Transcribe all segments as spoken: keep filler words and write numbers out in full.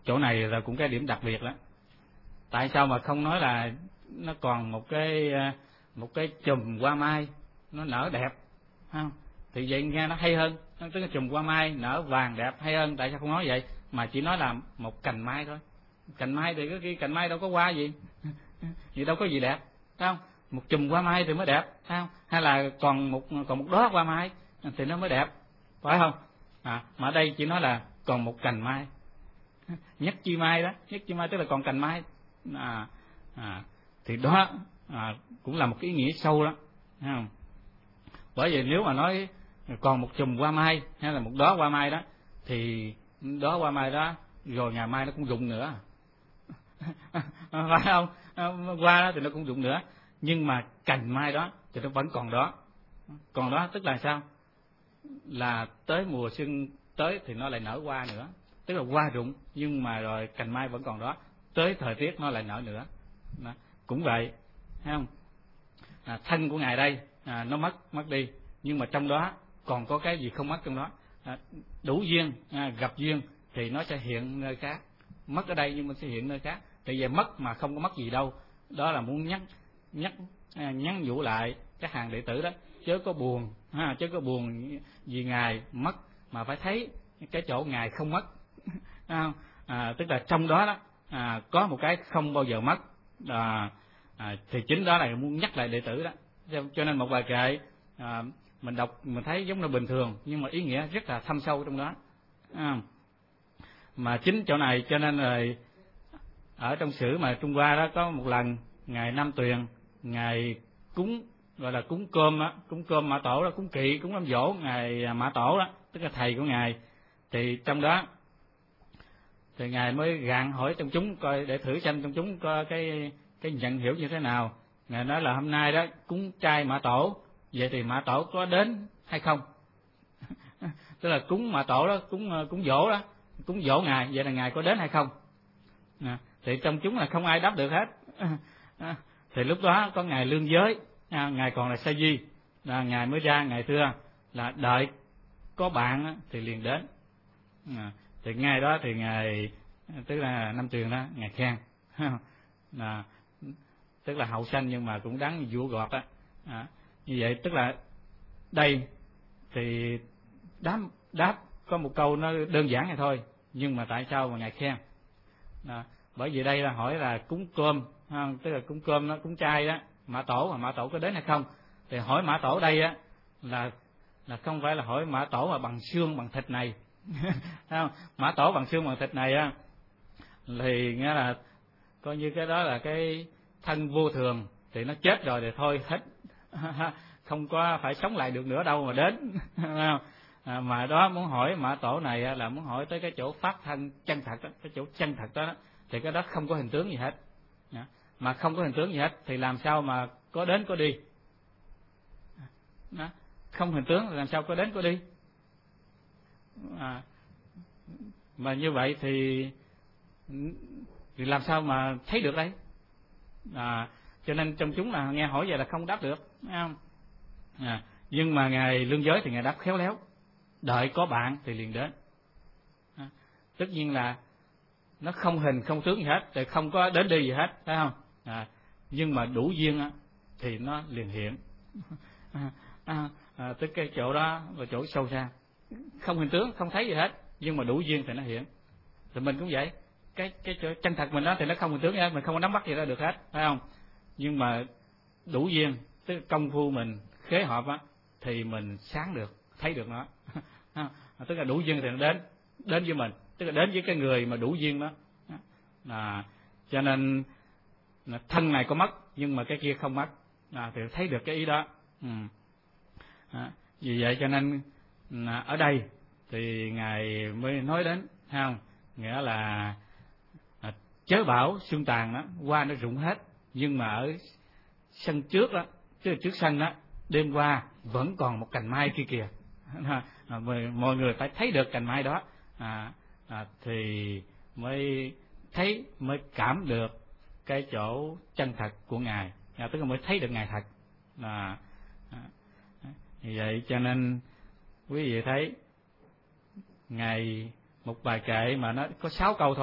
chỗ này là cũng cái điểm đặc biệt đó. Tại sao mà không nói là nó còn một cái một cái chùm hoa mai nó nở đẹp, không? Thì vậy nghe nó hay hơn. Nó tức là chùm hoa mai nở vàng đẹp hay hơn. Tại sao không nói vậy mà chỉ nói là một cành mai thôi? Cành mai thì cái cành mai đâu có hoa gì, gì đâu có gì đẹp, phải không? Một chùm hoa mai thì mới đẹp, phải không? Hay là còn một còn một đóa hoa mai thì nó mới đẹp, phải không? À, mà ở đây chỉ nói là còn một cành mai, nhất chi mai đó, nhất chi mai tức là còn cành mai. À, à, thì đó à, cũng là một cái ý nghĩa sâu đó, thấy không? Bởi vì nếu mà nói còn một chùm hoa mai hay là một đóa hoa mai đó thì đóa hoa mai đó rồi ngày mai nó cũng rụng nữa, phải không? Hoa đó thì nó cũng rụng nữa, nhưng mà cành mai đó thì nó vẫn còn đó. Còn đó tức là sao? Là tới mùa xuân tới thì nó lại nở hoa nữa, tức là hoa rụng nhưng mà rồi cành mai vẫn còn đó, tới thời tiết nó lại nở nữa. Đó. Cũng vậy, thấy không? À, thân của ngài đây à, nó mất mất đi, nhưng mà trong đó còn có cái gì không mất trong đó. À, đủ duyên à, gặp duyên thì nó sẽ hiện nơi khác. Mất ở đây nhưng mà sẽ hiện nơi khác. Tại vì mất mà không có mất gì đâu. Đó là muốn nhắc nhắc à, nhắn nhủ lại các hàng đệ tử đó, chớ có buồn ha, chớ có buồn vì ngài mất, mà phải thấy cái chỗ ngài không mất. À, à, tức là trong đó đó à, có một cái không bao giờ mất. À, à, thì chính đó là muốn nhắc lại đệ tử đó. Cho nên một bài kệ à, mình đọc mình thấy giống như bình thường nhưng mà ý nghĩa rất là thâm sâu trong đó. À, mà chính chỗ này cho nên là ở trong sử mà Trung Hoa đó có một lần ngài Nam Tuyền ngài cúng, gọi là cúng cơm á, cúng cơm Mã Tổ đó, cúng kỵ, cúng đám dỗ ngài Mã Tổ đó, tức là thầy của ngài. Thì trong đó thì ngài mới gạn hỏi trong chúng coi để thử xem trong chúng có cái cái nhận hiểu như thế nào. Ngài nói là hôm nay đó cúng chay Mã Tổ, vậy thì Mã Tổ có đến hay không? Tức là cúng Mã Tổ đó, cúng cúng dỗ đó, cúng dỗ ngài, vậy là ngài có đến hay không? À, thì trong chúng là không ai đáp được hết. À, thì lúc đó có ngài Lương Giới, à, ngài còn là Sa Di, là ngài mới ra ngài thưa là đợi có bạn thì liền đến. À, thì ngay đó thì ngài tức là Nam Tuyền đó ngài khen, là tức là hậu sanh nhưng mà cũng đáng vua gọt á. À, như vậy tức là đây thì đáp đáp có một câu nó đơn giản này thôi, nhưng mà tại sao mà ngài khen? À, bởi vì đây là hỏi là cúng cơm, ha, tức là cúng cơm nó cúng chay đó, Mã Tổ mà Mã Tổ có đến hay không? Thì hỏi Mã Tổ đây á là là không phải là hỏi Mã Tổ mà bằng xương bằng thịt này. Không? Mã Tổ bằng xương bằng thịt này á thì nghĩa là coi như cái đó là cái thân vô thường, thì nó chết rồi thì thôi hết, không có phải sống lại được nữa đâu mà đến. À, mà đó muốn hỏi Mã Tổ này là muốn hỏi tới cái chỗ pháp thân chân thật đó, cái chỗ chân thật đó, thì cái đó không có hình tướng gì hết. Mà không có hình tướng gì hết thì làm sao mà có đến có đi? Đó. Không hình tướng thì làm sao có đến có đi? À, mà như vậy thì thì làm sao mà thấy được đây? À, cho nên trong chúng là nghe hỏi vậy là không đáp được, thấy không? À, nhưng mà ngài Lương Giới thì ngài đáp khéo léo, đợi có bạn thì liền đến. À, tất nhiên là nó không hình không tướng gì hết, thì không có đến đi gì hết, phải không? À, nhưng mà đủ duyên á, thì nó liền hiện. À, à, à, tức cái chỗ đó là chỗ sâu xa, không hình tướng, không thấy gì hết, nhưng mà đủ duyên thì nó hiện. Thì mình cũng vậy, cái cái chỗ chân thật mình đó thì nó không hình tướng gì hết, mình không có nắm bắt gì ra được hết, phải không? Nhưng mà đủ duyên, tức công phu mình khế hợp á, thì mình sáng được, thấy được nó. À, tức là đủ duyên thì nó đến, đến với mình, tức là đến với cái người mà đủ duyên đó. À, cho nên thân này có mất nhưng mà cái kia không mất, à, thì thấy được cái ý đó. Ừ. À, vì vậy cho nên à, ở đây thì ngài mới nói đến, thấy không? Nghĩa là à, chớ bảo xuân tàn đó, hoa nó rụng hết, nhưng mà ở sân trước đó, tức là trước sân đó, đêm qua vẫn còn một cành mai kia kìa. À, mọi người phải thấy được cành mai đó, à, à, thì mới thấy, mới cảm được cái chỗ chân thật của ngài, à, tức là mới thấy được ngài thật. À, à, vì vậy cho nên quý vị thấy ngài một bài kệ mà nó có sáu câu thôi,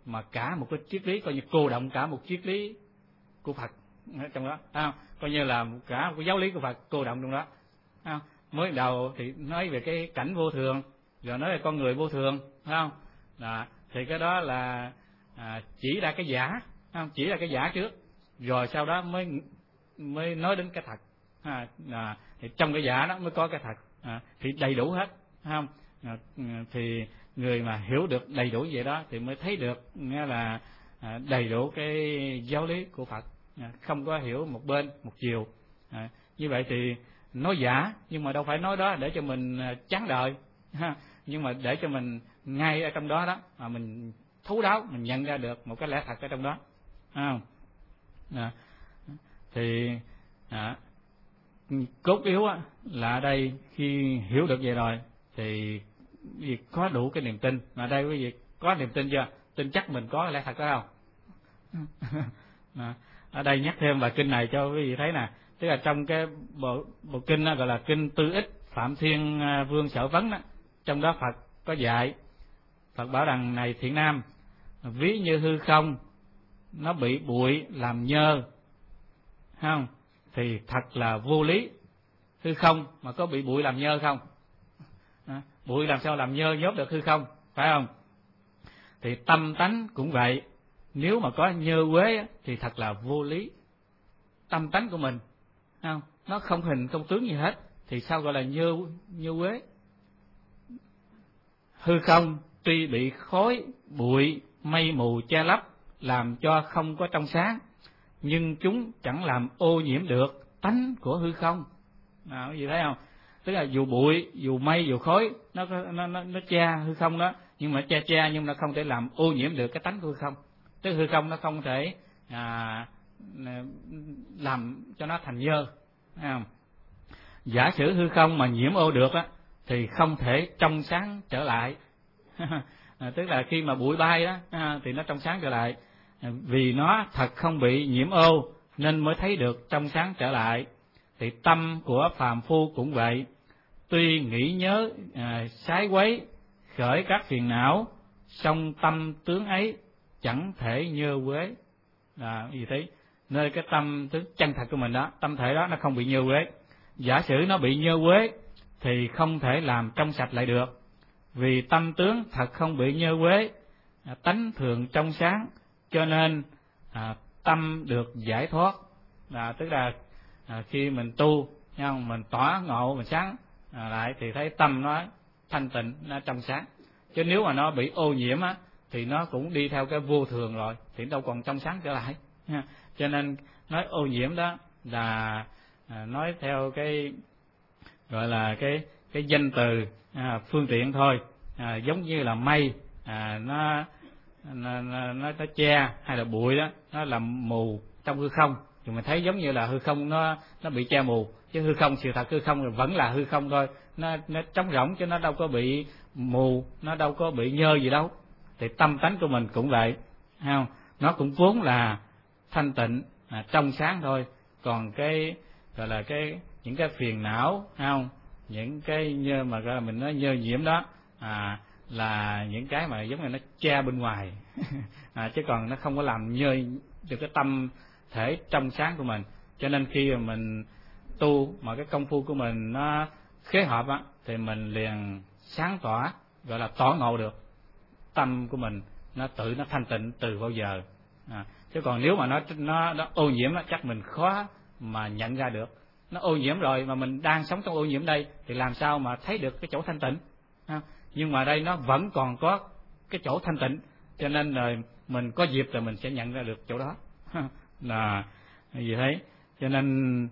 mà cả một cái triết lý coi như cô động cả một triết lý của Phật ở trong đó, không? Coi như là cả một cái giáo lý của Phật cô động trong đó, không? Mới đầu thì nói về cái cảnh vô thường, rồi nói về con người vô thường, không? Đó, thì cái đó là à, chỉ ra cái giả, không? Chỉ ra cái giả trước, rồi sau đó mới mới nói đến cái thật. À, à, thì trong cái giả đó mới có cái thật, à, thì đầy đủ hết, không? À, thì người mà hiểu được đầy đủ vậy đó thì mới thấy được nghĩa là à, đầy đủ cái giáo lý của Phật, à, không có hiểu một bên một chiều. À, như vậy thì nói giả nhưng mà đâu phải nói đó để cho mình chán đời, ha, nhưng mà để cho mình ngay ở trong đó đó mà mình thấu đáo, mình nhận ra được một cái lẽ thật ở trong đó, không? À, thì à, cốt yếu á, là ở đây khi hiểu được vậy rồi thì việc có đủ cái niềm tin. Mà đây quý vị có niềm tin chưa? Tin chắc mình có lẽ thật đó không? À, ở đây nhắc thêm bài kinh này cho quý vị thấy nè, tức là trong cái bộ, bộ kinh đó, gọi là kinh Tư Ích Phạm Thiên Vương Sở Vấn đó, trong đó Phật có dạy, Phật bảo rằng này thiện nam, ví như hư không nó bị bụi làm nhơ, không? Thì thật là vô lý. Hư không mà có bị bụi làm nhơ không? À, bụi làm sao làm nhơ nhốt được hư không, phải không? Thì tâm tánh cũng vậy, nếu mà có nhơ uế thì thật là vô lý. Tâm tánh của mình, không? Nó không hình không tướng gì hết, thì sao gọi là nhơ nhơ uế? Hư không tuy bị khói, bụi, mây mù che lấp, làm cho không có trong sáng, nhưng chúng chẳng làm ô nhiễm được tánh của hư không. Nào, quý vị thấy không? Tức là dù bụi, dù mây, dù khói, nó nó nó, nó che hư không đó, nhưng mà che che nhưng nó không thể làm ô nhiễm được cái tánh của hư không. Tức hư không nó không thể à, làm cho nó thành nhơ, thấy không? Giả sử hư không mà nhiễm ô được á, thì không thể trong sáng trở lại. À, tức là khi mà bụi bay đó à, thì nó trong sáng trở lại, à, vì nó thật không bị nhiễm ô nên mới thấy được trong sáng trở lại. Thì tâm của phàm phu cũng vậy, tuy nghĩ nhớ à, sái quấy khởi các phiền não, song tâm tướng ấy chẳng thể nhơ uế. À, gì thế? Nơi cái tâm tướng chân thật của mình đó, tâm thể đó nó không bị nhơ uế. Giả sử nó bị nhơ uế thì không thể làm trong sạch lại được, vì tâm tướng thật không bị nhơ uế, à, tánh thường trong sáng, cho nên à, tâm được giải thoát. À, tức là à, khi mình tu, không, mình tỏ ngộ, mình sáng à, lại thì thấy tâm nó thanh tịnh, nó trong sáng. Chứ nếu mà nó bị ô nhiễm á, thì nó cũng đi theo cái vô thường rồi, thì đâu còn trong sáng trở lại. Cho nên nói ô nhiễm đó là à, nói theo cái gọi là cái cái danh từ à, phương tiện thôi, à, giống như là mây à, nó, nó, nó nó che, hay là bụi đó nó làm mù trong hư không, thì mình thấy giống như là hư không nó nó bị che mù, chứ hư không sự thật hư không vẫn là hư không thôi, nó nó trống rỗng chứ nó đâu có bị mù, nó đâu có bị nhơ gì đâu. Thì tâm tánh của mình cũng vậy, không? Nó cũng vốn là thanh tịnh, à, trong sáng thôi. Còn cái gọi là cái những cái phiền não, không, những cái nhơ mà gọi là mình nói nhơ nhiễm đó à, là những cái mà giống như nó che bên ngoài à, chứ còn nó không có làm nhơ được cái tâm thể trong sáng của mình. Cho nên khi mà mình tu mà cái công phu của mình nó khế hợp á, thì mình liền sáng tỏ, gọi là tỏ ngộ được tâm của mình nó tự nó thanh tịnh từ bao giờ. À, chứ còn nếu mà nó nó nó ô nhiễm á, chắc mình khó mà nhận ra được. Nó ô nhiễm rồi mà mình đang sống trong ô nhiễm đây thì làm sao mà thấy được cái chỗ thanh tịnh. À, nhưng mà đây nó vẫn còn có cái chỗ thanh tịnh, cho nên rồi mình có dịp rồi mình sẽ nhận ra được chỗ đó. Là gì thế? Cho nên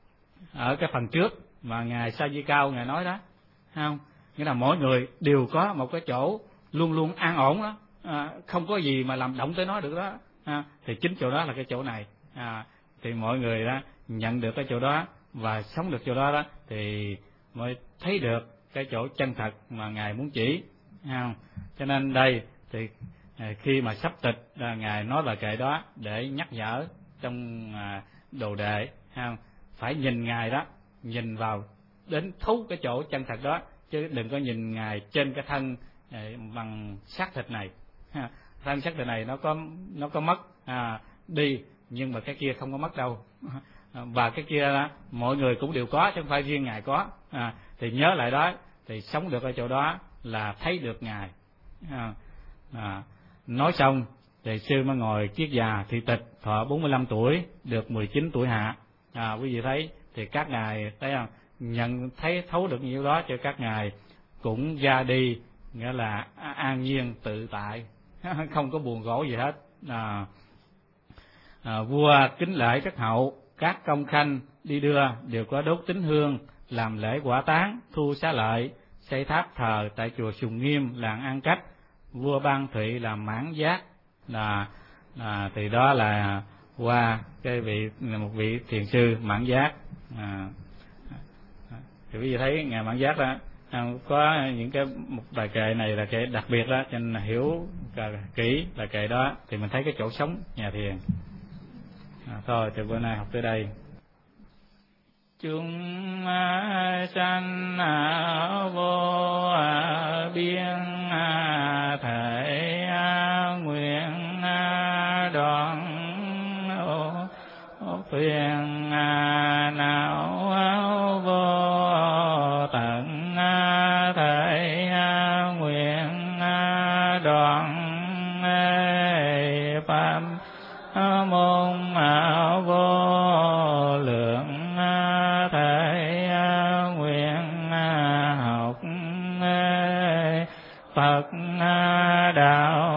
ở cái phần trước mà ngài Sa Di Cao ngài nói đó, không, nghĩa là mỗi người đều có một cái chỗ luôn luôn an ổn đó, à, không có gì mà làm động tới nó được đó. À, thì chính chỗ đó là cái chỗ này. À, thì mọi người đó nhận được cái chỗ đó và sống được chỗ đó đó thì mới thấy được cái chỗ chân thật mà ngài muốn chỉ. À, cho nên đây thì à, khi mà sắp tịch là ngài nói lời kệ đó để nhắc nhở trong à, đồ đệ, ha, phải nhìn ngài đó, nhìn vào đến thấu cái chỗ chân thật đó, chứ đừng có nhìn ngài trên cái thân à, bằng xác thịt này. Ha, thân sắc đời này nó có nó có mất à, đi, nhưng mà cái kia không có mất đâu. Và cái kia đó, mọi người cũng đều có, chứ không phải riêng ngài có. À, thì nhớ lại đó, thì sống được ở chỗ đó là thấy được ngài. À, à, nói xong thì sư mới ngồi kiết già thị tịch, thọ bốn mươi lăm tuổi, được mười chín tuổi hạ. À, quý vị thấy thì các ngài thấy không, nhận thấy thấu được nhiều đó, cho các ngài cũng ra đi nghĩa là an nhiên tự tại, không có buồn khổ gì hết. À, à, vua kính lễ các hậu, các công khanh đi đưa đều có đốt tín hương, làm lễ quả táng, thu xá lợi, xây tháp thờ tại chùa Sùng Nghiêm, làng An Cách. Vua Ban Thụy làm mãn giác, là à, thì đó là qua cái vị một vị thiền sư mãn giác. À, thì quý vị thấy ngài mãn giác đó, có những cái một bài kệ này là kệ đặc biệt đó, cho nên hiểu kỹ là kệ đó thì mình thấy cái chỗ sống nhà thiền. À, thôi từ bữa nay học tới đây. Chúng sanh vô biên thể nguyện đoạn phiền não vô tận thể nguyện đoạn pháp môn vô lượng thể nguyện học Phật đạo